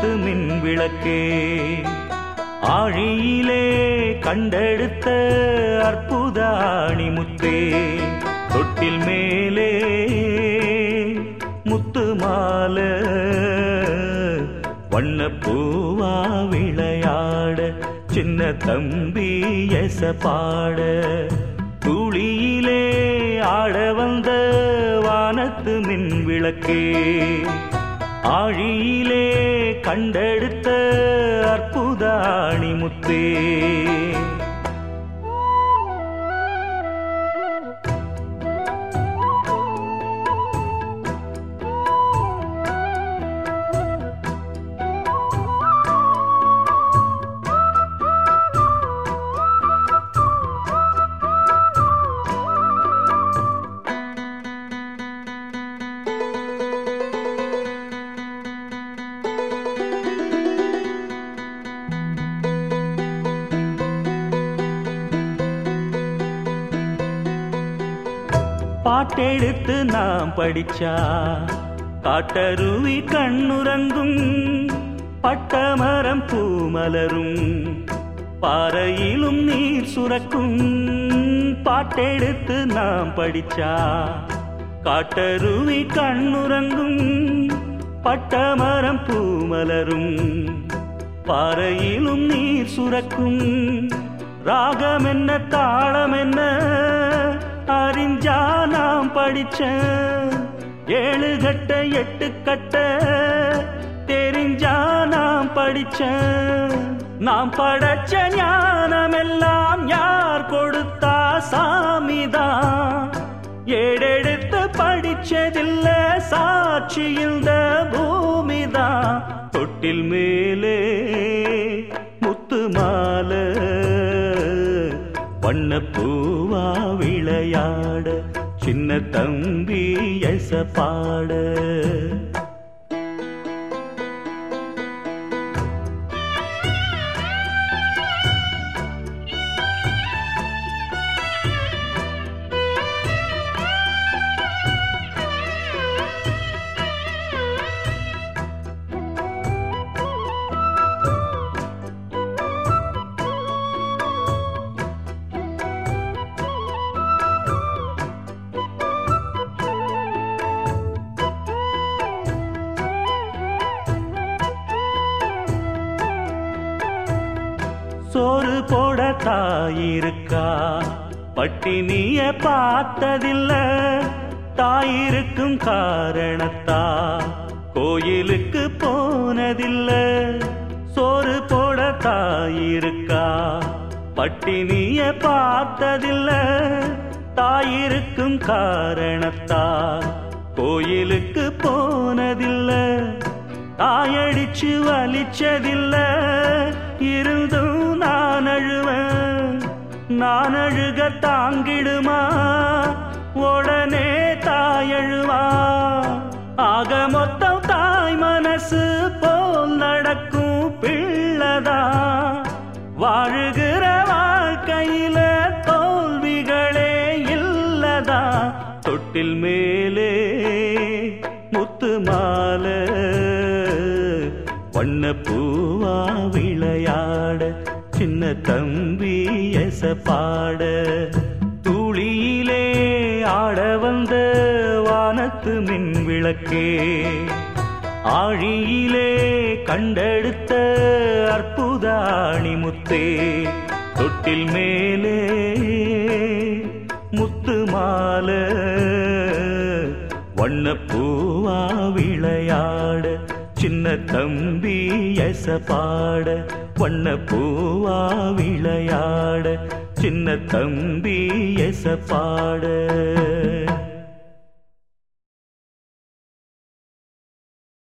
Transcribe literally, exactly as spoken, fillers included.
வானத்து மின் விளக்கே, ஆழியிலே கண்டெடுத்த அற்புத அணிமுத்தே, தொட்டில் மேலே முத்து மாலை வண்ணப்பூவா விளையாட, சின்ன தம்பி எச பாட, துளியிலே ஆட வந்த வானத்து மின் விளக்கே, ஆழியிலே கண்டெடுத்த அற்புத அணிமுத்தே. பாட்டெடுத்து நாம் படிச்சா காட்டருவி கண்ணுறங்கும், பட்டமரம் பூமலரும், பாறையிலும் நீர் சுரக்கும். பாட்டெடுத்து நாம் படிச்சா காட்டருவி கண்ணுறங்கும், பட்டமரம் பூமலரும், பாறையிலும் நீர் சுரக்கும். ராகம் என்ன தாளம் என்ன அறிஞ்சா நாம் படிச்ச, ஏழு கட்ட எட்டு கட்ட தெரிஞ்சா நாம் படிச்ச. நாம் படைச்ச ஞானமெல்லாம் யார் கொடுத்தா? சாமிதான். ஏடெடுத்து படிச்சதில்ல, சாட்சி இந்த பூமிதான். தொட்டில் மேலே முத்து மாலை வண்ணப்பூவா விளையாட, சின்ன தம்பி எச பாட. சோறு போட தாயிருக்கா, பட்டினிய பார்த்ததில்ல, தாயிருக்கும் காரணத்தா கோயிலுக்கு போனதில்ல. சோறு போட தாயிருக்கா, பட்டினிய பார்த்ததில்ல, தாயிருக்கும் காரணத்தா கோயிலுக்கு போனதில்ல. தாயடிச்சு வலிச்சதில்ல, இருந்தும் நான் அழுவேன். நான் அழுக தாங்கிடுமா? உடனே தாயழுவா. ஆக மொத்தம் தாய் மனசு போல் நடக்கும் பிள்ளதா. வாழுகிற வாழ்க்கையில தோல்விகளே இல்லதா. தொட்டில் மேலே முத்து மாலை வண்ணப்பூவா விளையாட, சின்ன தம்பி எச பாட, துளியிலே ஆட வந்த வானத்து மின் விளக்கே, ஆழியிலே கண்டெடுத்த அற்புத அணிமுத்தே, தொட்டில் மேலே முத்து மாலை வண்ணப்பூவா விளையாட, சின்ன தம்பி எச பாட. வண்ணப்பூவா விளையாட, சின்ன தம்பி எச பாட.